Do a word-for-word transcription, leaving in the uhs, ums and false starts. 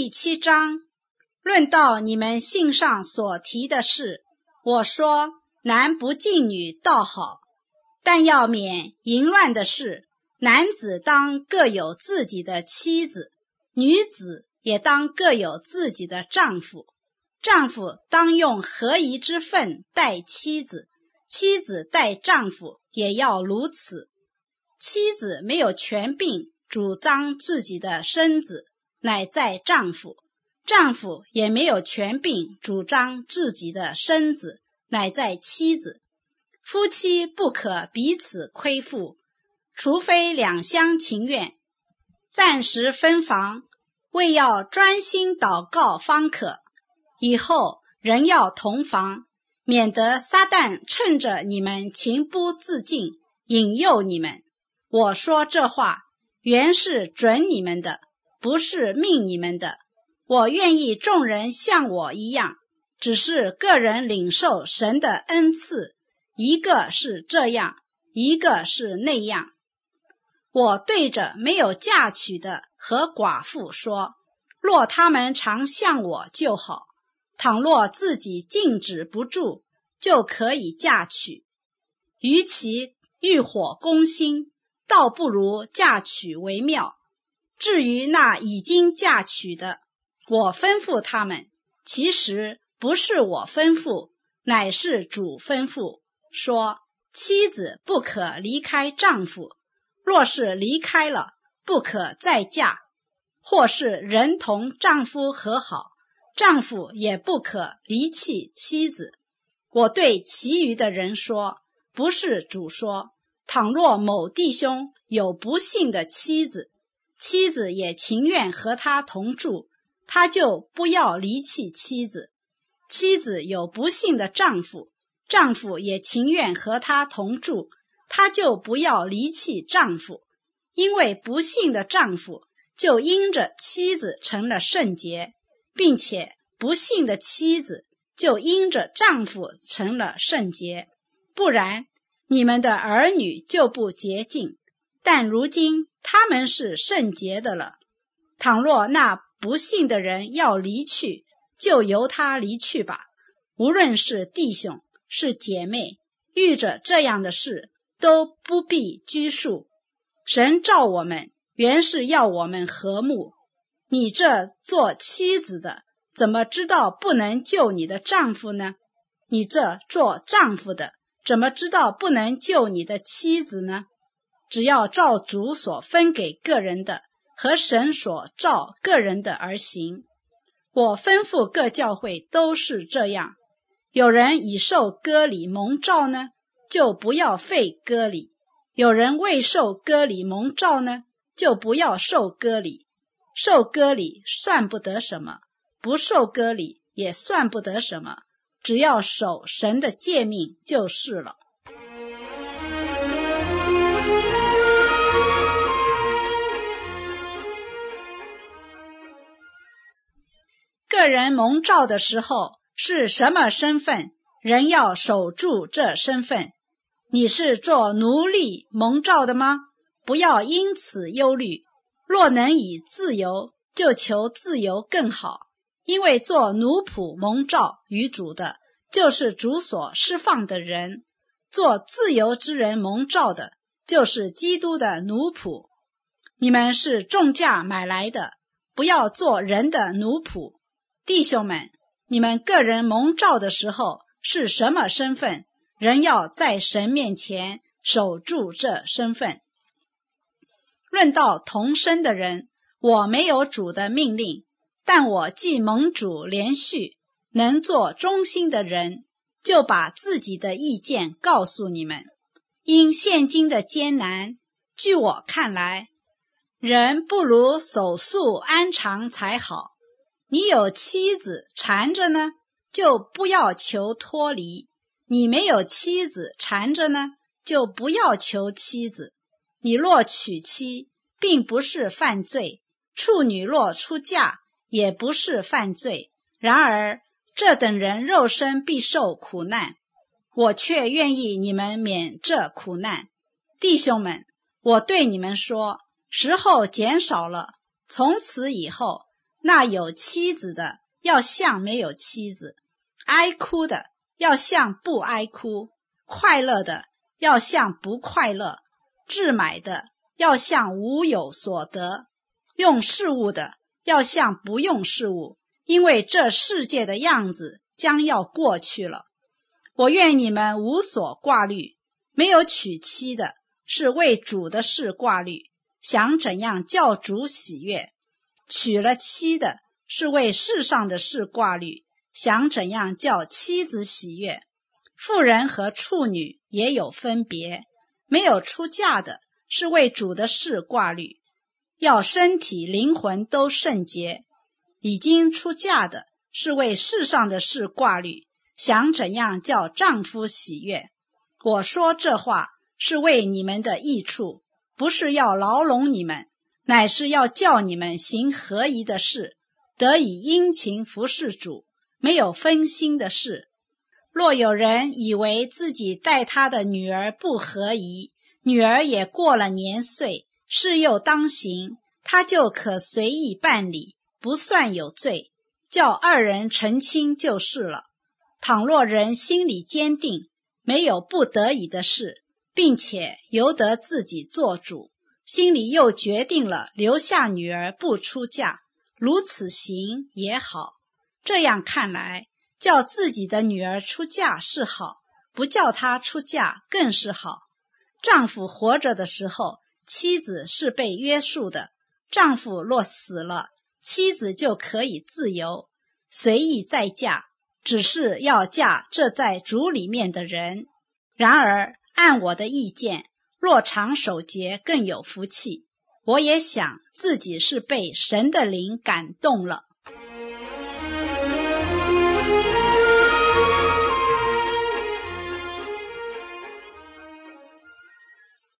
第七章，论到你们信上所提的事，我说男不近女倒好，但要免淫乱的事。男子当各有自己的妻子，女子也当各有自己的丈夫。丈夫当用合宜之分待妻子，妻子待丈夫也要如此。妻子没有权柄主张自己的身子，乃在丈夫；丈夫也没有权柄主张自己的身子，乃在妻子。夫妻不可彼此亏负，除非两厢情愿，暂时分房，为要专心祷告方可。以后人要同房，免得撒旦趁着你们情不自禁，引诱你们。我说这话，原是准你们的，不是命你们的。我愿意众人像我一样，只是个人领受神的恩赐，一个是这样，一个是那样。我对着没有嫁娶的和寡妇说，若他们常像我就好，倘若自己禁止不住，就可以嫁娶。与其欲火攻心，倒不如嫁娶为妙。至于那已经嫁娶的，我吩咐他们，其实不是我吩咐，乃是主吩咐，说妻子不可离开丈夫，若是离开了，不可再嫁；或是人同丈夫和好，丈夫也不可离弃妻子。我对其余的人说，不是主说，倘若某弟兄有不幸的妻子，妻子也情愿和他同住，他就不要离弃妻子；妻子有不幸的丈夫，丈夫也情愿和他同住，他就不要离弃丈夫。因为不幸的丈夫就因着妻子成了圣洁，并且不幸的妻子就因着丈夫成了圣洁，不然你们的儿女就不洁净，但如今他们是圣洁的了。倘若那不幸的人要离去，就由他离去吧。无论是弟兄是姐妹，遇着这样的事，都不必拘束。神召我们，原是要我们和睦。你这做妻子的，怎么知道不能救你的丈夫呢？你这做丈夫的，怎么知道不能救你的妻子呢？只要照主所分给个人的，和神所照个人的而行。我吩咐各教会都是这样。有人已受割礼蒙召呢，就不要废割礼；有人未受割礼蒙召呢，就不要受割礼。受割礼算不得什么，不受割礼也算不得什么，只要守神的诫命就是了。个人蒙召的时候是什么身份，人要守住这身份。你是做奴隶蒙召的吗？不要因此忧虑，若能以自由，就求自由更好。因为做奴仆蒙召于主的，就是主所释放的人；做自由之人蒙召的，就是基督的奴仆。你们是重价买来的，不要做人的奴仆。弟兄们，你们个人蒙召的时候是什么身份，人要在神面前守住这身份。论到同生的人，我没有主的命令，但我既蒙主连续，能做忠心的人，就把自己的意见告诉你们。因现今的艰难，据我看来，人不如守素安常才好。你有妻子缠着呢，就不要求脱离；你没有妻子缠着呢，就不要求妻子。你若娶妻，并不是犯罪；处女若出嫁，也不是犯罪。然而这等人肉身必受苦难，我却愿意你们免这苦难。弟兄们，我对你们说，时候减少了，从此以后那有妻子的要像没有妻子，哀哭的要像不哀哭，快乐的要像不快乐，置买的要像无有所得，用事物的要像不用事物，因为这世界的样子将要过去了。我愿你们无所挂虑，没有娶妻的是为主的事挂虑，想怎样叫主喜悦；娶了妻的是为世上的事挂虑，想怎样叫妻子喜悦。妇人和处女也有分别，没有出嫁的是为主的事挂虑，要身体灵魂都圣洁；已经出嫁的是为世上的事挂虑，想怎样叫丈夫喜悦。我说这话是为你们的益处，不是要牢笼你们，乃是要叫你们行合宜的事，得以殷勤服侍主，没有分心的事。若有人以为自己待他的女儿不合宜，女儿也过了年岁，事又当行，他就可随意办理，不算有罪，叫二人成亲就是了。倘若人心里坚定，没有不得已的事，并且由得自己做主，心里又决定了留下女儿不出嫁，如此行也好。这样看来，叫自己的女儿出嫁是好，不叫她出嫁更是好。丈夫活着的时候，妻子是被约束的，丈夫若死了，妻子就可以自由，随意再嫁，只是要嫁这在主里面的人。然而按我的意见，若常守节更有福气。我也想自己是被神的灵感动了。